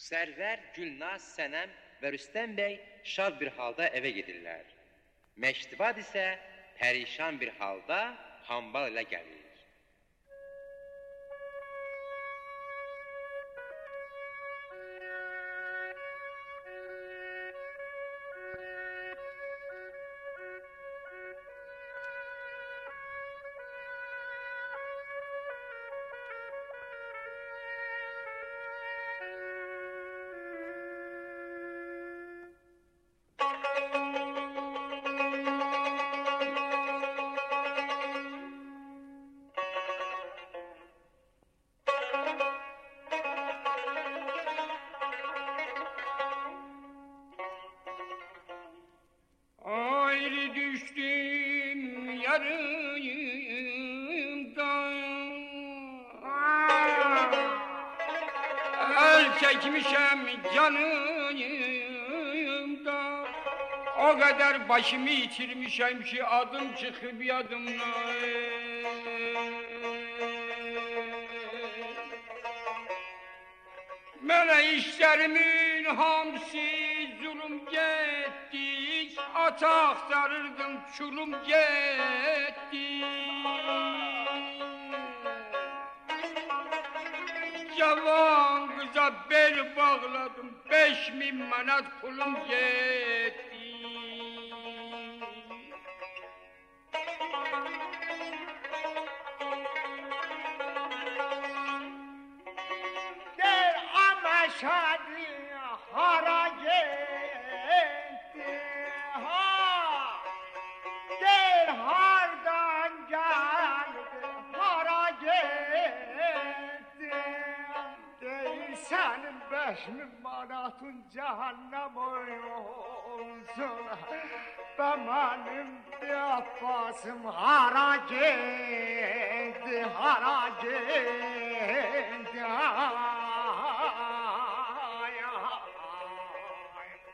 Sərvər, Gülnaz, Sənəm və Rüstəm bəy şad bir halda evə gedirlər. Məştivad isə pərişan bir halda hambal ilə gəlir. Çekmişem canımda, o kadar başımı yitirmişem ki adım çıkıp yadımdan. Mene işlerimin hamsi zulüm getdik, ata aktarırdım çulum getdik. Cavan kıza bel bağladım, 5000 manat pulum yetti. Der ama şadi hara gitti, ha! Der hardan geldi, hara gitti. Senin 5000 manatın cehennem olsun. Benim bir Abbasım hara gitti, hara gitti.